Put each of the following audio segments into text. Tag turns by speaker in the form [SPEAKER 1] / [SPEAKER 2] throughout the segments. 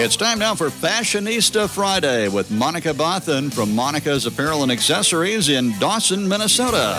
[SPEAKER 1] It's time now for Fashionista Friday with Monica Bothan from Monica's Apparel and Accessories in Dawson, Minnesota.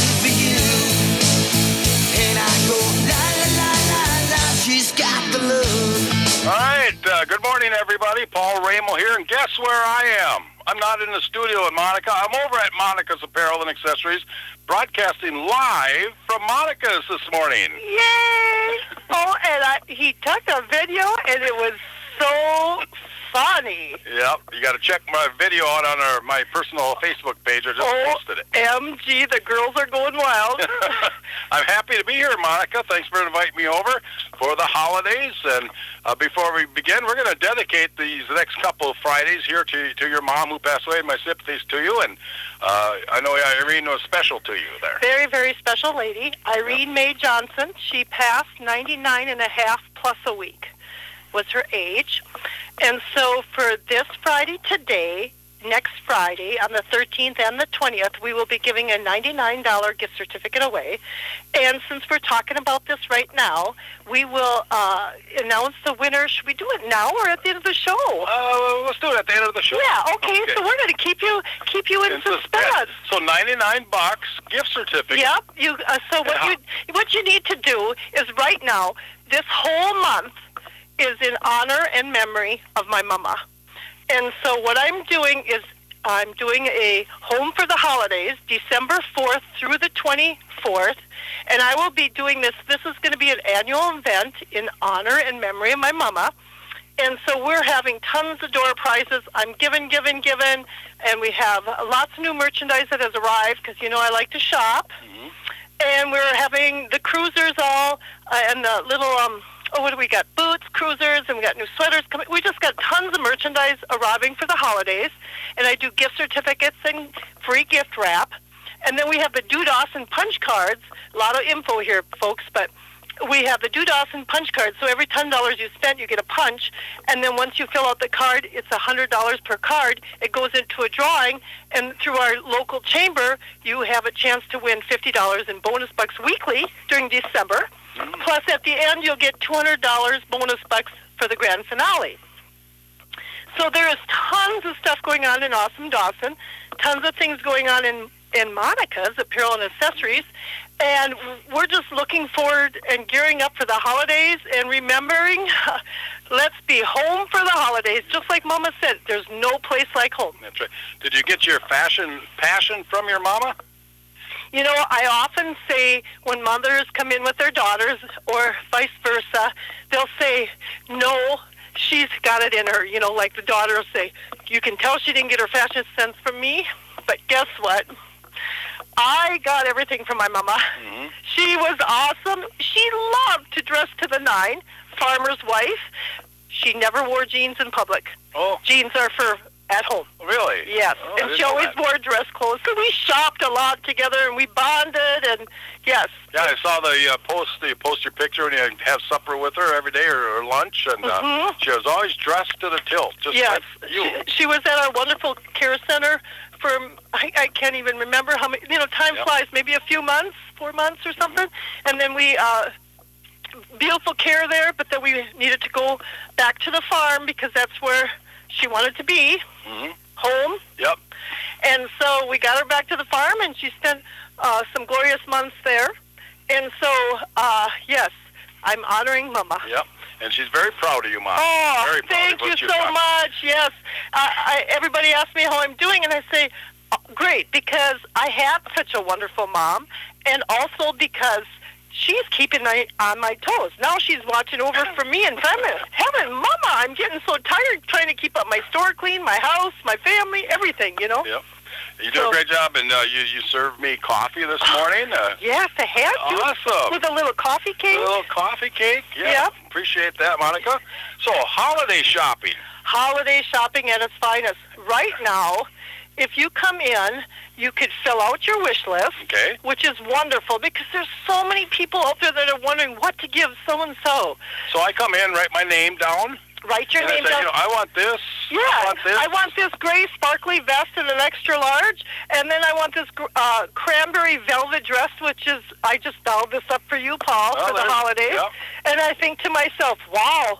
[SPEAKER 2] All right, good morning, everybody. Paul Ramel here, and guess where I am? I'm not in the studio with Monica. I'm over at Monica's Apparel and Accessories, broadcasting live from Monica's this morning.
[SPEAKER 3] Yay! Oh, and he took a video, and it was so funny.
[SPEAKER 2] Yep, you got to check my video out on my personal Facebook page. I just posted it.
[SPEAKER 3] OMG, the girls are going wild.
[SPEAKER 2] I'm happy to be here, Monica. Thanks for inviting me over for the holidays. And before we begin, we're going to dedicate these next couple of Fridays here to your mom who passed away. My sympathies to you. And I know Irene was special to you there.
[SPEAKER 3] Very, very special lady. Irene Mae Johnson. She passed 99 and a half plus a week was her age. And so for this Friday today, next Friday, on the 13th and the 20th, we will be giving a $99 gift certificate away. And since we're talking about this right now, we will announce the winner. Should we do it now or at the end of the show?
[SPEAKER 2] Let's do it at the end of the show.
[SPEAKER 3] Yeah, okay. So we're going to keep you in suspense.
[SPEAKER 2] So $99 gift certificate.
[SPEAKER 3] Yep. What you need to do is right now, this whole month is in honor and memory of my mama. And so what I'm doing is I'm doing a Home for the Holidays, December 4th through the 24th, and I will be doing this. This is going to be an annual event in honor and memory of my mama. And so we're having tons of door prizes. I'm giving, and we have lots of new merchandise that has arrived because, you know, I like to shop. Mm-hmm. And we're having the cruisers all and the little... what do we got? Boots, cruisers, and we got new sweaters coming. We just got tons of merchandise arriving for the holidays. And I do gift certificates and free gift wrap. And then we have the Do Dawson punch cards. A lot of info here, folks, but we have the Do Dawson punch cards. So every $10 you spend, you get a punch. And then once you fill out the card, it's $100 per card. It goes into a drawing. And through our local chamber, you have a chance to win $50 in bonus bucks weekly during December. Plus, at the end, you'll get $200 bonus bucks for the grand finale. So there is tons of stuff going on in Awesome Dawson, tons of things going on in Monica's Apparel and Accessories, and we're just looking forward and gearing up for the holidays and remembering, let's be home for the holidays. Just like Mama said, there's no place like home.
[SPEAKER 2] That's right. Did you get your fashion passion from your mama?
[SPEAKER 3] You know, I often say when mothers come in with their daughters or vice versa, they'll say, no, she's got it in her. You know, like the daughter will say, you can tell she didn't get her fashion sense from me, but guess what? I got everything from my mama. Mm-hmm. She was awesome. She loved to dress to the nine, farmer's wife. She never wore jeans in public. Oh. Jeans are for at home.
[SPEAKER 2] Really?
[SPEAKER 3] Yes.
[SPEAKER 2] Oh,
[SPEAKER 3] and she always wore dress clothes. So we shopped a lot together, and we bonded, and yes.
[SPEAKER 2] Yeah, I saw the post. You post your picture, and you have supper with her every day or lunch, and she was always dressed to the tilt. Just
[SPEAKER 3] yes.
[SPEAKER 2] like you.
[SPEAKER 3] She was at our wonderful care center for, I can't even remember how many, you know, time flies, maybe a few months, 4 months or something. And then we, beautiful care there, but then we needed to go back to the farm because that's where she wanted to be, home.
[SPEAKER 2] Yep.
[SPEAKER 3] And so we got her back to the farm, and she spent some glorious months there. And so, yes, I'm honoring Mama.
[SPEAKER 2] Yep. And she's very proud of you, Mom.
[SPEAKER 3] Oh,
[SPEAKER 2] very
[SPEAKER 3] thank you so much. Yes. Everybody asks me how I'm doing, and I say, great, because I have such a wonderful mom, and also because she's keeping on my toes. Now she's watching over for me, and heaven, Mama, I'm getting so tired trying to keep up my store clean, my house, my family, everything, you know?
[SPEAKER 2] Yep. You do a great job, and you served me coffee this morning.
[SPEAKER 3] Yes, I had to.
[SPEAKER 2] Awesome.
[SPEAKER 3] With a little coffee cake.
[SPEAKER 2] A little coffee cake. Yeah. Yep. Appreciate that, Monica. So, holiday shopping.
[SPEAKER 3] Holiday shopping at its finest. Right now, if you come in, you could fill out your wish list, which is wonderful because there's so many people out there that are wondering what to give so-and-so.
[SPEAKER 2] So I come in, write my name down.
[SPEAKER 3] Write your name down.
[SPEAKER 2] You know, I want this.
[SPEAKER 3] Yeah,
[SPEAKER 2] I
[SPEAKER 3] want this gray sparkly vest in an extra large, and then I want this cranberry velvet dress, which is, I just dialed this up for you, Paul, for the holidays. Yep. And I think to myself, wow,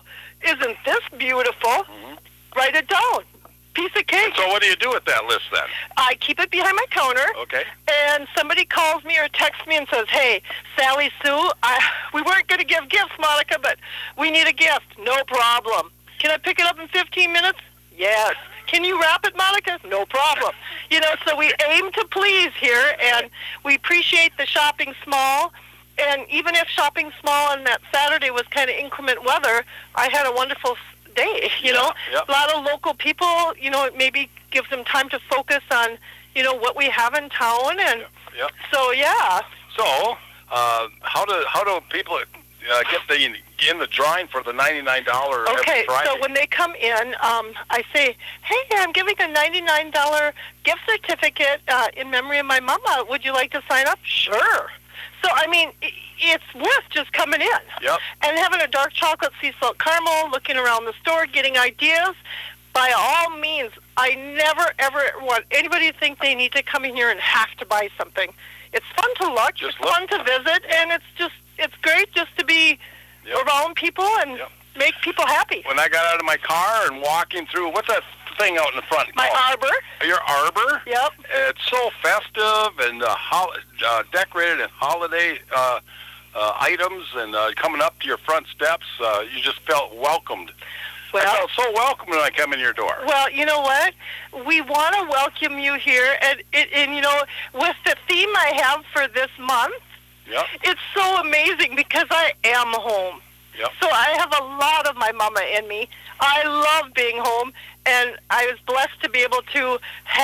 [SPEAKER 3] isn't this beautiful? Write it down. Piece of cake.
[SPEAKER 2] So what do you do with that list then?
[SPEAKER 3] I keep it behind my counter.
[SPEAKER 2] Okay.
[SPEAKER 3] And somebody calls me or texts me and says, hey, Sally Sue, we weren't going to give gifts, Monica, but we need a gift. No problem. Can I pick it up in 15 minutes? Yes. Can you wrap it, Monica? No problem. So we aim to please here, and we appreciate the shopping small. And even if shopping small on that Saturday was kind of inclement weather, I had a wonderful day,
[SPEAKER 2] Yep.
[SPEAKER 3] A lot of local people, it maybe gives them time to focus on, what we have in town. And
[SPEAKER 2] Yep.
[SPEAKER 3] so, yeah.
[SPEAKER 2] So, how do people get in the drawing for the $99
[SPEAKER 3] Okay,
[SPEAKER 2] every Friday?
[SPEAKER 3] so when they come in, I say, hey, I'm giving a $99 gift certificate in memory of my mama. Would you like to sign up? Sure. So, it's worth just coming in.
[SPEAKER 2] Yep.
[SPEAKER 3] And having a dark chocolate sea salt caramel, looking around the store, getting ideas. By all means, I never, ever want anybody to think they need to come in here and have to buy something. It's fun to look, it's fun to visit, and it's great just to be around people and make people happy.
[SPEAKER 2] When I got out of my car and walking through, what's that thing out in the front?
[SPEAKER 3] My arbor.
[SPEAKER 2] Your arbor?
[SPEAKER 3] Yep.
[SPEAKER 2] It's so festive and decorated in holiday items, and coming up to your front steps, you just felt welcomed.
[SPEAKER 3] Well,
[SPEAKER 2] I felt so welcome when I come in your door.
[SPEAKER 3] Well, you know what? We want to welcome you here, and with the theme I have for this month, it's so amazing because I am home.
[SPEAKER 2] Yep.
[SPEAKER 3] So I have a lot of my mama in me. I love being home, and I was blessed to be able to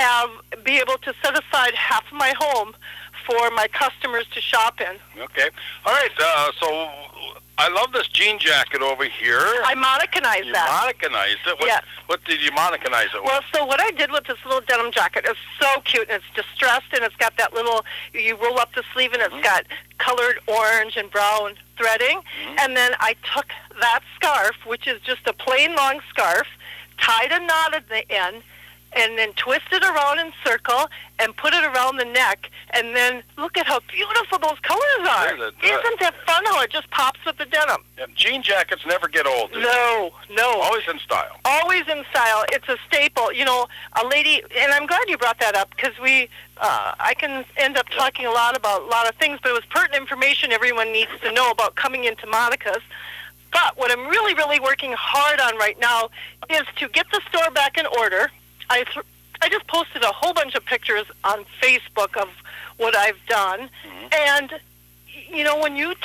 [SPEAKER 3] set aside half of my home for my customers to shop in.
[SPEAKER 2] Okay. All right. So I love this jean jacket over here.
[SPEAKER 3] I Monica-nized that.
[SPEAKER 2] You Monica-nized it?
[SPEAKER 3] Yes.
[SPEAKER 2] What did you Monica-nize it with?
[SPEAKER 3] Well, so what I did with this little denim jacket is so cute, and it's distressed, and it's got that little, you roll up the sleeve, and it's got colored orange and brown threading, and then I took that scarf, which is just a plain long scarf, tied a knot at the end, and then twist it around in circle and put it around the neck, and then look at how beautiful those colors are. Isn't that fun how it just pops with the denim?
[SPEAKER 2] Yeah, jean jackets never get old.
[SPEAKER 3] No.
[SPEAKER 2] Always in style.
[SPEAKER 3] Always in style. It's a staple. A lady, and I'm glad you brought that up because I can end up talking a lot about a lot of things, but it was pertinent information everyone needs to know about coming into Monica's. But what I'm really, really working hard on right now is to get the store back in order. I just posted a whole bunch of pictures on Facebook of what I've done. And, when you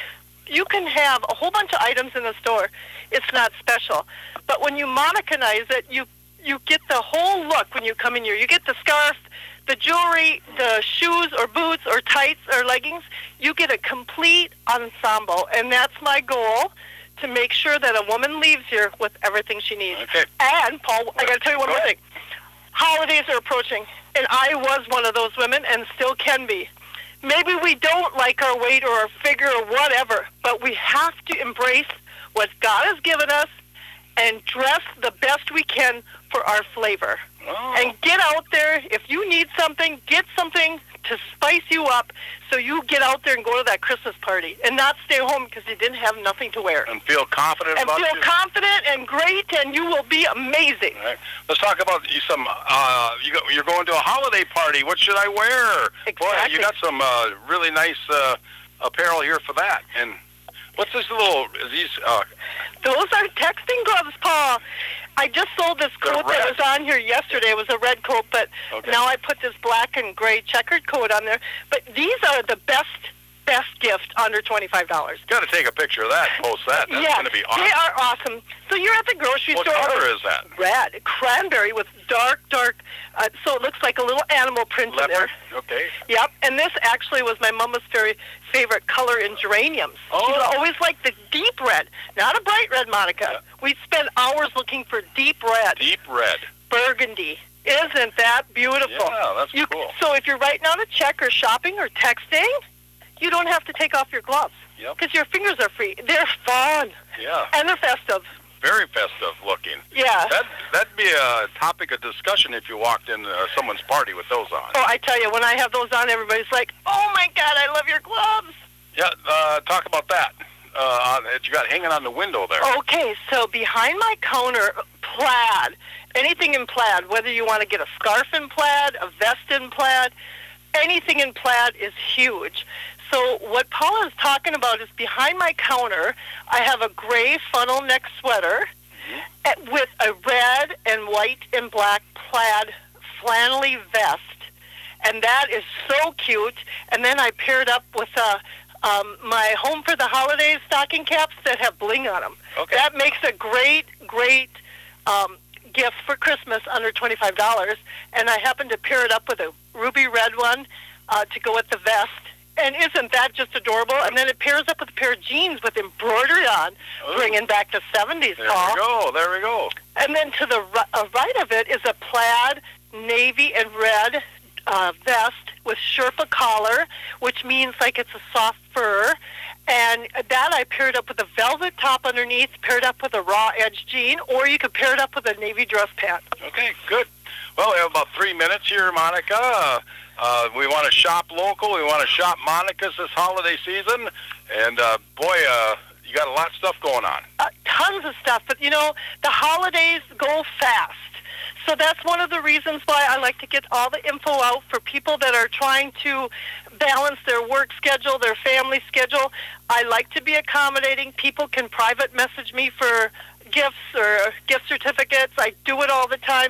[SPEAKER 3] can have a whole bunch of items in the store. It's not special. But when you Monica-nize it, you get the whole look when you come in here. You get the scarf, the jewelry, the shoes or boots or tights or leggings. You get a complete ensemble. And that's my goal, to make sure that a woman leaves here with everything she needs.
[SPEAKER 2] Okay.
[SPEAKER 3] And, Paul, I got to tell you one more thing. Holidays are approaching, and I was one of those women and still can be. Maybe we don't like our weight or our figure or whatever, but we have to embrace what God has given us and dress the best we can for our flavor. And get out there. If you need something, get something to spice you up so you get out there and go to that Christmas party and not stay home because you didn't have nothing to wear.
[SPEAKER 2] And feel confident
[SPEAKER 3] and
[SPEAKER 2] about
[SPEAKER 3] feel confident and great, and you will be amazing.
[SPEAKER 2] All right. Let's talk about some, you're going to a holiday party. What should I wear?
[SPEAKER 3] Exactly.
[SPEAKER 2] Boy, you got some really nice apparel here for that. And what's this little,
[SPEAKER 3] those are texting gloves, Paul. I just sold this coat that was on here yesterday. It was a red coat, but now I put this black and gray checkered coat on there. But these are the best gift under $25.
[SPEAKER 2] Got to take a picture of that and post that. That's going to be awesome.
[SPEAKER 3] They are awesome. So you're at the grocery store.
[SPEAKER 2] What color is that?
[SPEAKER 3] Red. Cranberry with dark, so it looks like a little animal print in there.
[SPEAKER 2] Okay.
[SPEAKER 3] Yep. And this actually was my mama's very favorite color in geraniums. She always liked the deep red, not a bright red, Monica. Yeah. We'd spend hours looking for deep red.
[SPEAKER 2] Deep red.
[SPEAKER 3] Burgundy. Isn't that beautiful?
[SPEAKER 2] Yeah, that's cool.
[SPEAKER 3] So if you're writing out a check or shopping or texting, you don't have to take off your gloves because your fingers are free. They're fun.
[SPEAKER 2] Yeah.
[SPEAKER 3] And they're festive.
[SPEAKER 2] Very festive looking.
[SPEAKER 3] Yeah.
[SPEAKER 2] That'd be a topic of discussion if you walked in someone's party with those on.
[SPEAKER 3] Oh, I tell you, when I have those on, everybody's like, oh, my God, I love your gloves.
[SPEAKER 2] Yeah, talk about that. that you got hanging on the window there?
[SPEAKER 3] Okay, so behind my counter, plaid, anything in plaid, whether you want to get a scarf in plaid, a vest in plaid, anything in plaid is huge. So what Paula is talking about is behind my counter, I have a gray funnel neck sweater with a red and white and black plaid flannelly vest. And that is so cute. And then I paired up with my Home for the Holidays stocking caps that have bling on them.
[SPEAKER 2] Okay.
[SPEAKER 3] That makes a great gift for Christmas under $25. And I happened to pair it up with a ruby red one to go with the vest. And isn't that just adorable? And then it pairs up with a pair of jeans with embroidery on, bringing back the 70s, Paul.
[SPEAKER 2] There we go.
[SPEAKER 3] And then to the right of it is a plaid navy and red vest with Sherpa collar, which means like it's a soft fur. And that I paired up with a velvet top underneath, paired up with a raw edge jean, or you could pair it up with a navy dress pant.
[SPEAKER 2] Okay, good. Well, we have about 3 minutes here, Monica. We want to shop local. We want to shop Monica's this holiday season. And, you got a lot of stuff going on.
[SPEAKER 3] Tons of stuff. But, the holidays go fast. So that's one of the reasons why I like to get all the info out for people that are trying to balance their work schedule, their family schedule. I like to be accommodating. People can private message me for gifts or gift certificates. I do it all the time.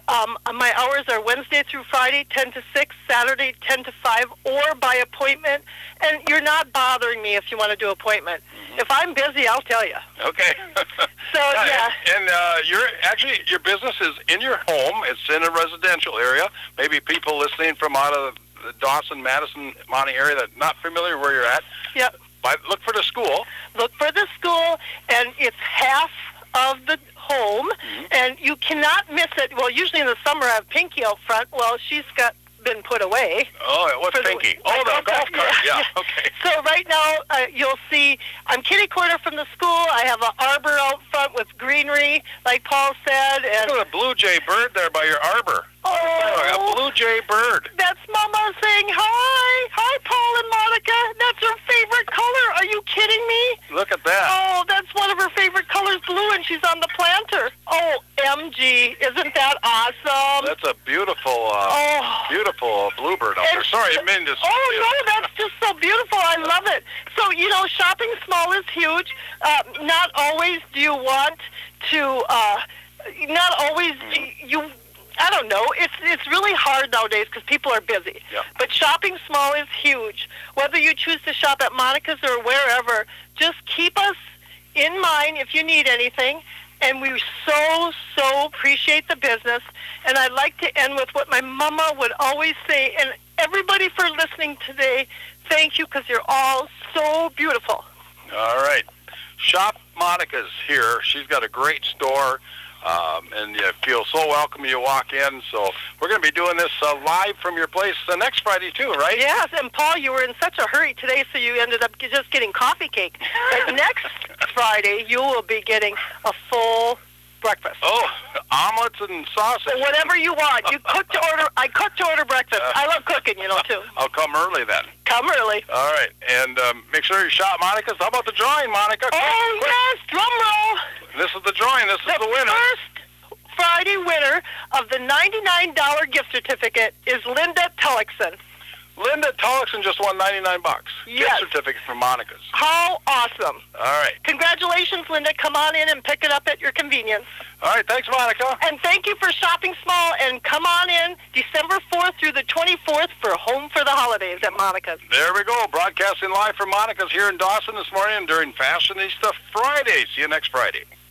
[SPEAKER 3] My hours are Wednesday through Friday, 10 to 6, Saturday, 10 to 5, or by appointment. And you're not bothering me if you want to do appointment. Mm-hmm. If I'm busy, I'll tell you.
[SPEAKER 2] Okay.
[SPEAKER 3] So, yeah.
[SPEAKER 2] And your business is in your home. It's in a residential area. Maybe people listening from out of the Dawson, Madison, Monty area that are not familiar where you're at.
[SPEAKER 3] Yep.
[SPEAKER 2] Look for the school.
[SPEAKER 3] Look for the school, and it's half of the home, and you cannot miss it. Well, usually in the summer I have Pinky out front. Well, she's been put away.
[SPEAKER 2] Oh, what's Pinky? The golf cart. Yeah, okay.
[SPEAKER 3] So right now you'll see I'm kitty corner from the school. I have an arbor out front with greenery, like Paul said. And
[SPEAKER 2] there's a blue jay bird there by your arbor.
[SPEAKER 3] Oh,
[SPEAKER 2] a blue jay bird.
[SPEAKER 3] That's Mama saying hi. Hi, Paul and Monica. That's her favorite color. Are you kidding me?
[SPEAKER 2] Look at that.
[SPEAKER 3] Oh, that's one of her favorite colors, blue, and she's on the planter. Oh, MG. Isn't that awesome?
[SPEAKER 2] That's a beautiful, beautiful bluebird out there. Sorry, I mean to...
[SPEAKER 3] Oh, no, that's just so beautiful. I love it. So, shopping small is huge. Not always do you want to... not always you... I don't know. It's really hard nowadays because people are busy.
[SPEAKER 2] Yeah.
[SPEAKER 3] But shopping small is huge. Whether you choose to shop at Monica's or wherever, just keep us in mind if you need anything. And we so appreciate the business. And I'd like to end with what my mama would always say. And everybody for listening today, thank you because you're all so beautiful.
[SPEAKER 2] All right. Shop Monica's here. She's got a great store. And you feel so welcome when you walk in. So we're going to be doing this live from your place next Friday, too, right?
[SPEAKER 3] Yes, and Paul, you were in such a hurry today, so you ended up just getting coffee cake. But next Friday, you will be getting a full breakfast.
[SPEAKER 2] Oh, omelets and sausage.
[SPEAKER 3] So whatever you want. I cooked to order breakfast. I love cooking, too.
[SPEAKER 2] I'll come early then.
[SPEAKER 3] Come early.
[SPEAKER 2] All right. And make sure you shop Monica's. How about the drawing, Monica?
[SPEAKER 3] Oh, yes. Drum roll.
[SPEAKER 2] This is the drawing. This is the winner.
[SPEAKER 3] First Friday winner of the $99 gift certificate is Linda Tullochson.
[SPEAKER 2] Linda Tullochson just won $99.
[SPEAKER 3] Yes.
[SPEAKER 2] Gift certificate from Monica's.
[SPEAKER 3] How awesome.
[SPEAKER 2] All right.
[SPEAKER 3] Congratulations, Linda. Come on in and pick it up at your convenience.
[SPEAKER 2] All right. Thanks, Monica.
[SPEAKER 3] And thank you for shopping small. And come on in December 4th through the 24th for Home for the Holidays at Monica's.
[SPEAKER 2] There we go. Broadcasting live from Monica's here in Dawson this morning during Fashionista Friday. See you next Friday.